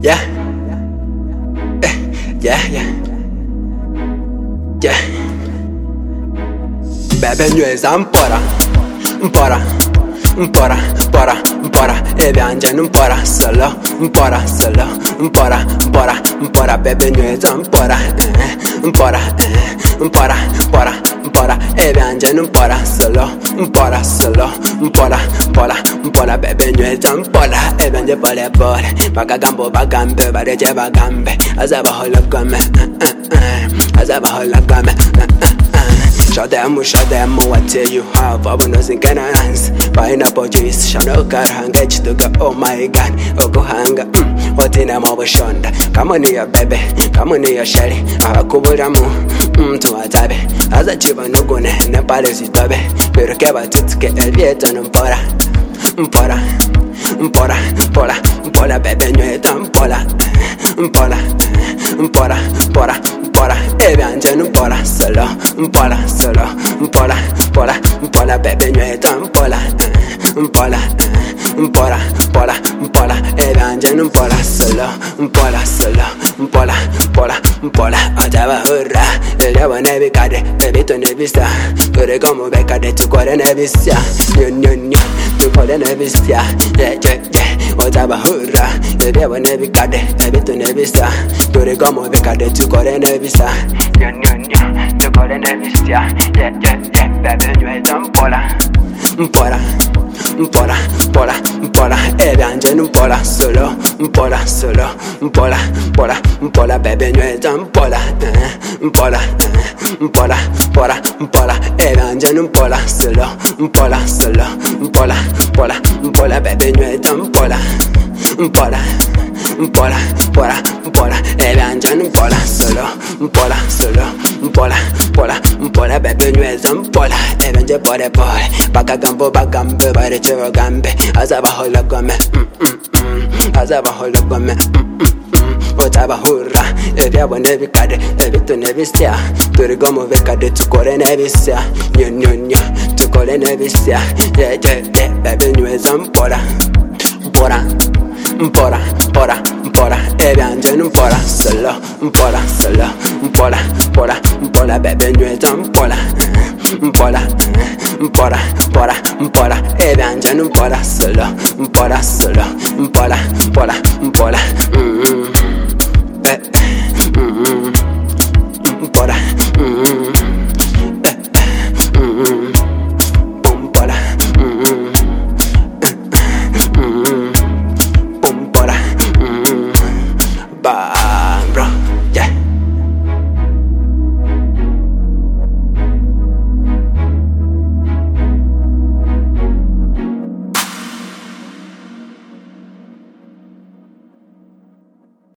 Yeah. Yeah. Bebe nyweza mpora ebyanje mpora solo mpora bebe nyweza mpora ebyanje mpora solo mpora bebe nyweza mpora ebyanje pole bakagambo bagambe bareje bagambe azabahologame Show them, what you have. I wanna sing and dance. Pineapple juice, Shano Karhang, get you to go. Oh my god, oh go hang. What in a mobile shonda? Come on here, baby. Come on here, Shelly. I could put a move to a tabe. As a chip and no gonna and a palace is baby. Pero que va to get a yet and mpora, baby, no tampola. Mpora, ebyanje mpora solo, mpora, baby nyweza mpora, mpora, ebyanje mpora solo, mpora, ajaba hurra, elebo nebikade, ebito nebisa, tore como bekade, tukore nebisa, nyo, tukore nebisa, yeah, ajaba hurra, elebo nebikade, ebito nebisa, tore como bekade, tukore nebisa, nyo, tukore nebisa, yeah, baby nyweza mpora, ebyanje mpora solo, mpora, baby nyweza mpora, ebyanje mpora solo, mpora, baby nyweza mpora, ebyanje mpora solo, mpora, baby nyweza mpora, ebyanje pole, bakagambo bagambe bareche bagambe, azabahologame, Otabahura, ebyabo nebikade, ebito nebisya, turigomo bekade tukore nebisya, nyo, tukore nebisya, yeah, baby nyweza mpora, ebyanje mpora solo, mpora, baby nyweza mpora, ebyanje mpora solo, mpora,